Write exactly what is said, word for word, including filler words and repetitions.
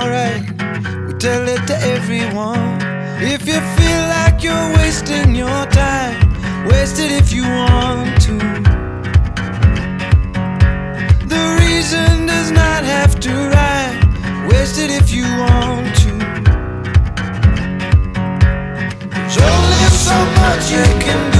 alright. We tell it to everyone. If you feel like you're wasting your time, waste it if you want to. The reason does not have to rhyme. Waste it if you want to. There's only so much you can do.